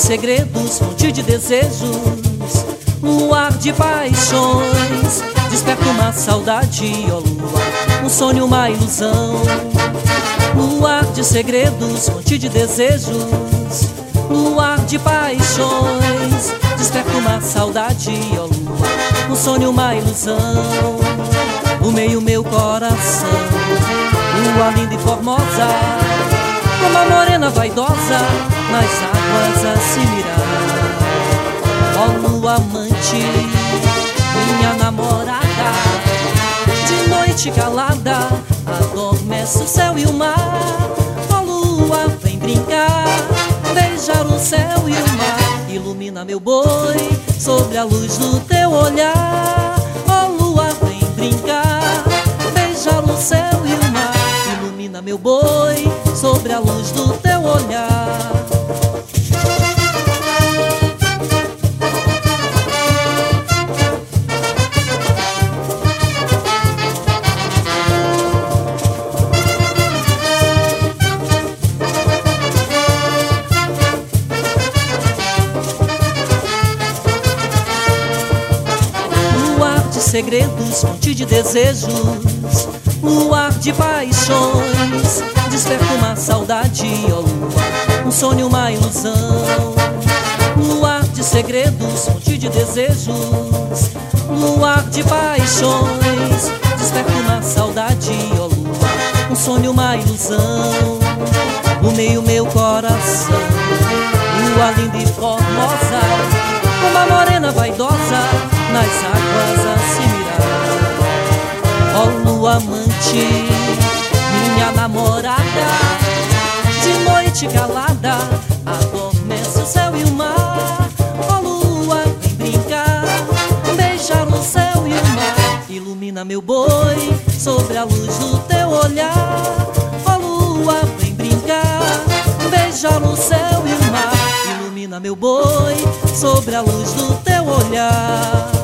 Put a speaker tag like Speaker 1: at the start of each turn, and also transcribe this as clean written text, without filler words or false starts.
Speaker 1: segredos, fonte de desejos, luar de paixões, desperta uma saudade, ó lua, um sonho, uma ilusão. Luar de segredos, fonte de desejos, luar de paixões, desperta uma saudade, ó lua, um sonho, uma ilusão. O meio meu coração, lua linda e formosa, como a morena vaidosa, nas águas a se mirar. Ó lua amante, minha namorada, de noite calada, adormece o céu e o mar. Ó lua, vem brincar, beijar o céu e o mar. Ilumina meu boi, sobre a luz do teu olhar. Ó lua, vem brincar, beijar o céu e o mar. Ilumina meu boi, sobre a luz do teu olhar. Segredos, fonte de desejos, luar de paixões, desperta uma saudade, ó lua, um sonho, uma ilusão. Luar de segredos, fonte de desejos, luar de paixões, desperta uma saudade, ó lua, um sonho, uma ilusão. No meio meu coração, lua linda e formosa, como a morena vaidosa, nas águas a se mirar. Ó lua amante, minha namorada, de noite calada, adormece o céu e o mar. Ó lua, vem brincar, beijar o céu e o mar. Ilumina meu boi, sobre a luz do teu olhar. Ó lua, vem brincar, beijar o céu e o mar. Ilumina meu boi, sobre a luz do teu olhar.